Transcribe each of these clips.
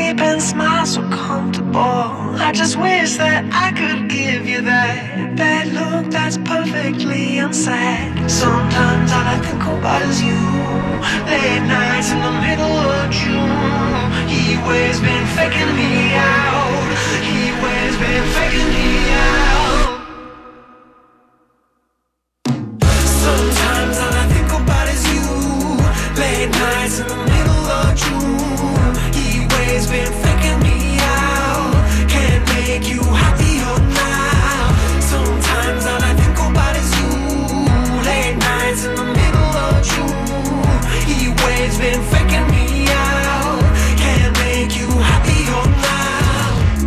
sleep and smile so comfortable. I just wish that I could give you that bad look that's perfectly unsaid. Sometimes all I think about is you. Late nights in the middle of June. He always been faking me out. He always been faking me out. Sometimes all I think about is you. Late nights in the middle of June. He always been faking me out. Can't make you happier now. Sometimes all I think about is you. Late nights in the middle of June. He always been faking me out. Can't make you happier now.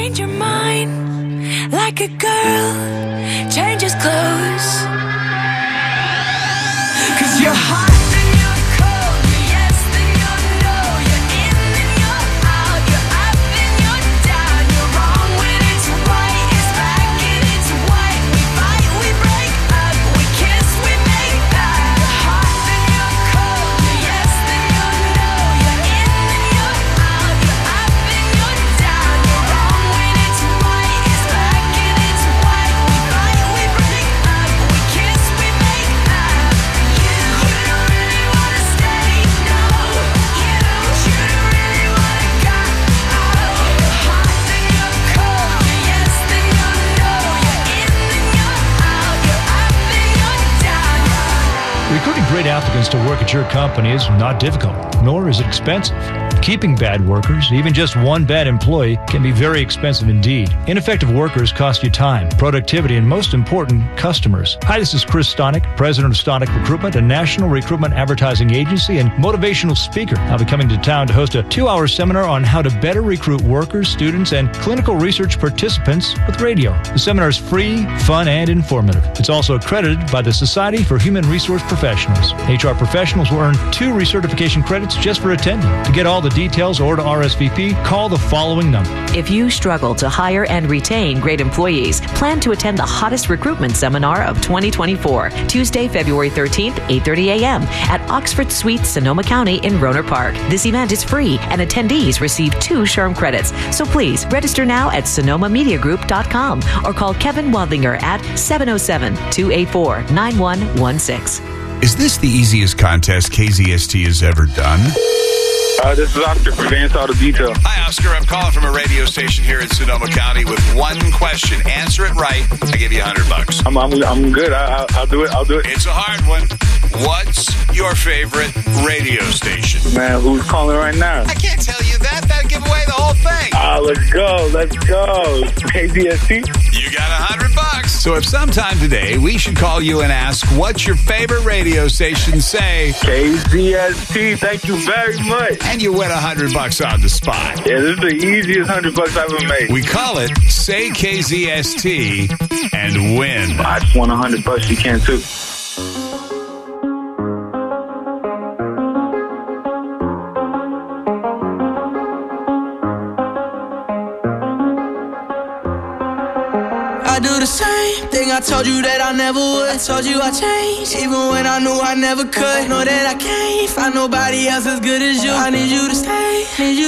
change your mind like a girl changes clothes. 'Cause you're hot. Recruiting great applicants to work at your company is not difficult, nor is it expensive. Keeping bad workers, even just one bad employee, can be very expensive indeed. Ineffective workers cost you time, productivity, and most important, customers. Hi, this is Chris Stonick, president of Stonick Recruitment, a national recruitment advertising agency and motivational speaker. I'll be coming to town to host a 2-hour seminar on how to better recruit workers, students, and clinical research participants with radio. The seminar is free, fun, and informative. It's also accredited by the Society for Human Resource Professionals. HR professionals will earn 2 recertification credits just for attending. To get all the details or to RSVP, call the following number. If you struggle to hire and retain great employees, plan to attend the hottest recruitment seminar of 2024, Tuesday, February 13th, 8:30 a.m. at Oxford Suites, Sonoma County in Rohnert Park. This event is free and attendees receive 2 SHRM credits. So please register now at sonomamediagroup.com or call Kevin Wadlinger at 707-284-9116. Is this the easiest contest KZST has ever done? This is Oscar from Advance Auto Detail. Hi, Oscar. I'm calling from a radio station here in Sonoma County with one question. Answer it right, I give you $100. I'm good. I'll do it. It's a hard one. What's your favorite radio station? Man, who's calling right now? I can't tell you that. That'd give away the whole thing. Let's go. KZST. You got $100. So if sometime today we should call you and ask, what's your favorite radio station, say KZST. Thank you very much. And you win $100 on the spot. Yeah, this is the easiest $100 I've ever made. We call it Say KZST and win. I just won $100. You can too. I do the same thing I told you that I never would. I told you I changed, even when I knew I never could. Know that I can't find nobody else as good as you. I need you to stay,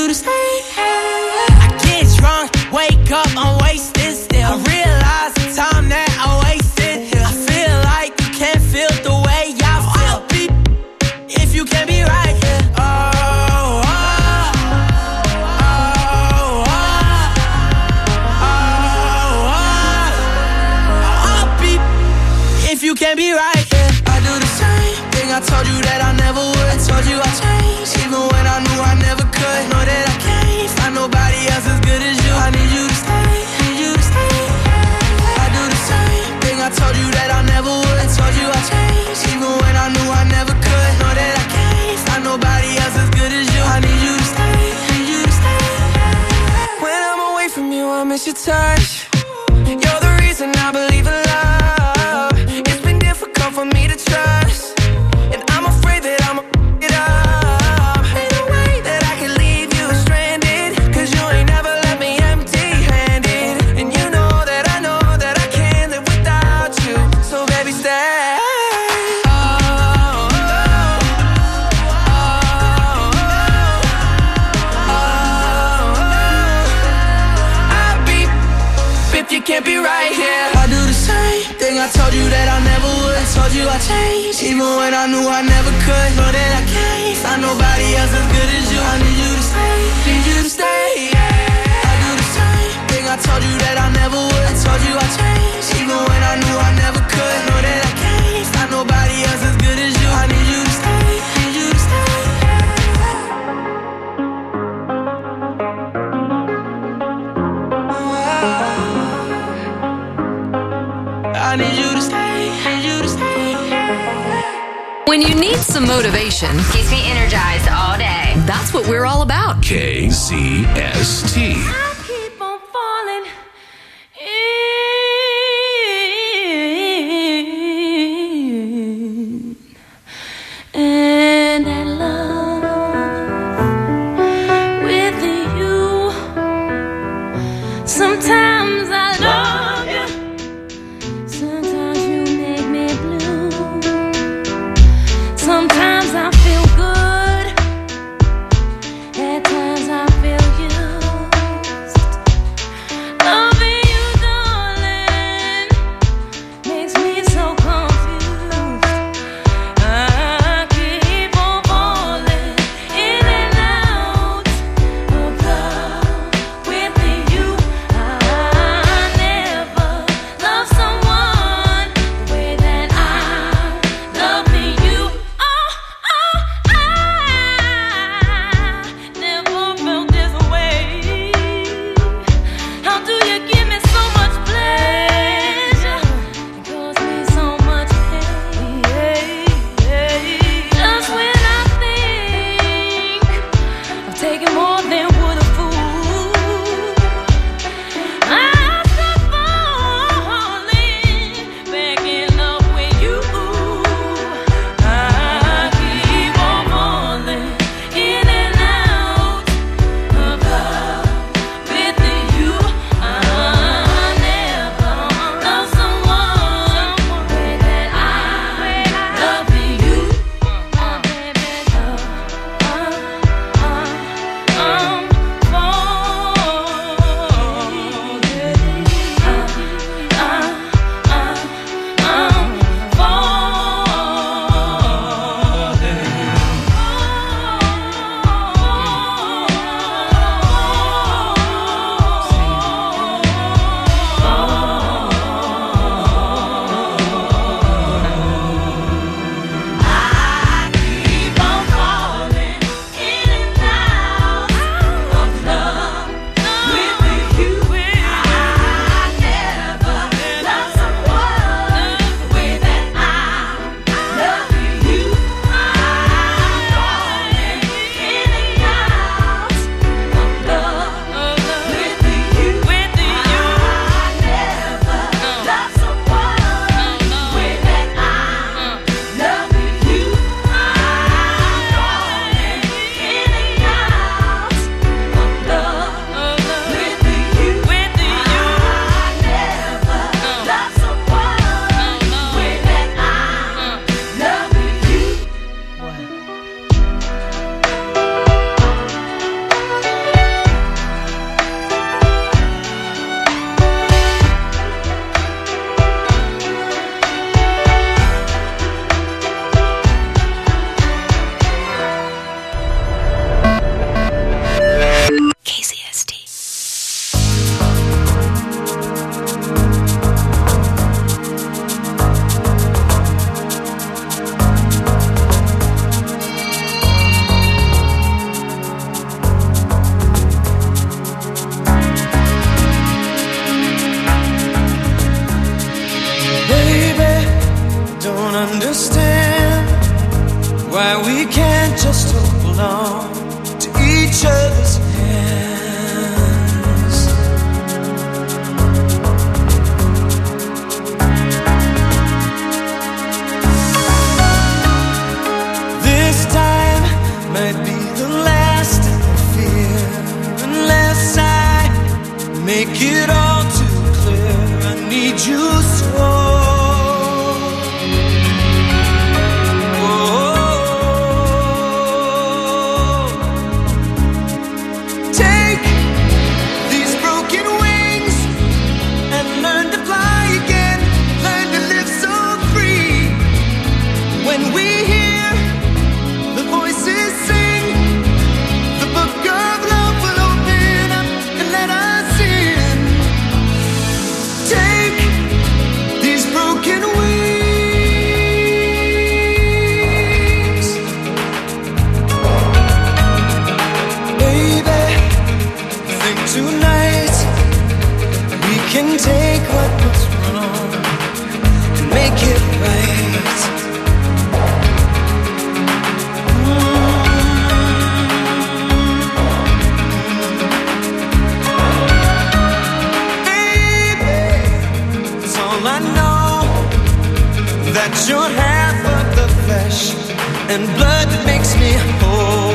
I get drunk, wake up, I'm wasted still. I realize the time that I wasted here. I feel like you can't feel the way I feel. If you can't be right here. If you can't be right, yeah. I do the same thing I told you that I never would. I told you I changed, even when I knew I never could. Know that I can't find nobody else as good as you. I need you to stay, I do the same thing I told you that I never would. I told you I changed, even when I knew I never could. Know that I can't find nobody else as good as you. I need you to stay, When I'm away from you, I miss your touch. You're the reason I believe in love. For me to trust, and I'm afraid that I'ma it up. Ain't no way that I can leave you stranded, 'cause you ain't never left me empty-handed. And you know that I can't live without you. So baby, stay. I'll be if you can't be right here. I do the same thing I told you that I never would. Told you I changed, even when I knew I never could. Know that I can't find nobody else as good as you. I need you to stay, I do the same thing I told you that I never would. I told you I changed, even when I knew I never could. Know that I can't find nobody else as good as you. I need you to stay, I need you to stay. When you need some motivation, keeps me energized all day. That's what we're all about. KZST. I keep on falling. belong to each other's hands. This time might be the last I fear, unless I make it all too clear. I need you so. Tonight we can take what was wrong and make it right. Baby, it's all I know, that you're half of the flesh and blood that makes me whole.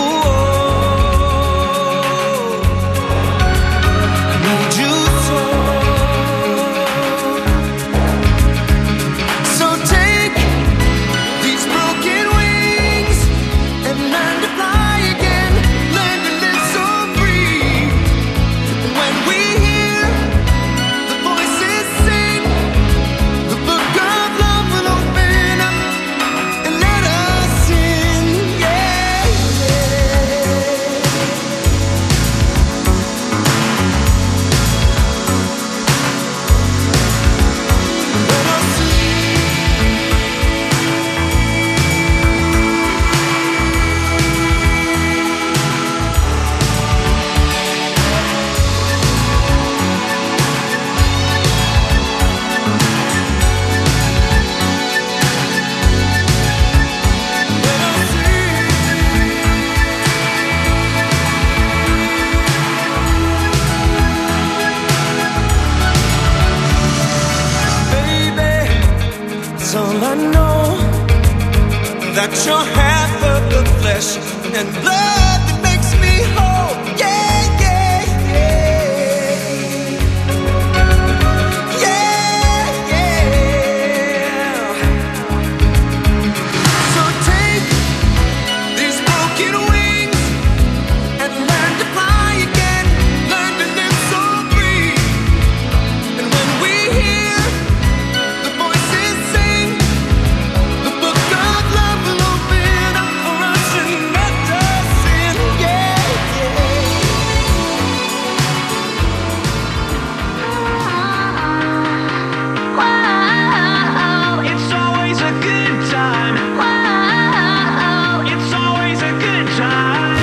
That you're half of the flesh and blood that makes me whole. Yeah, yeah, yeah. Yeah, yeah. So take these broken wings and learn to fly again. Learn to live so free. And when we hear the voices sing, the book of love will open up for us and let us in. Yeah, Whoa, it's always a good time. Whoa, it's always a good time.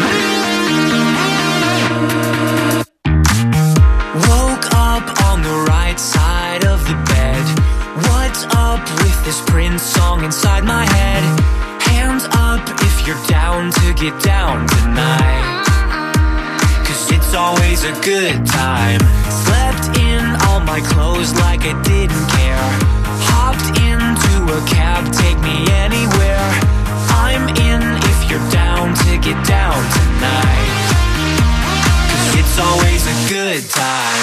Woke up on the right side of the bed. What's up with this Prince song inside my head? Hands up if you're down to get down tonight, 'cause it's always a good time. Slept in all my clothes like I didn't care. Hopped into a cab, take me anywhere. I'm in if you're down to get down tonight, 'cause it's always a good time.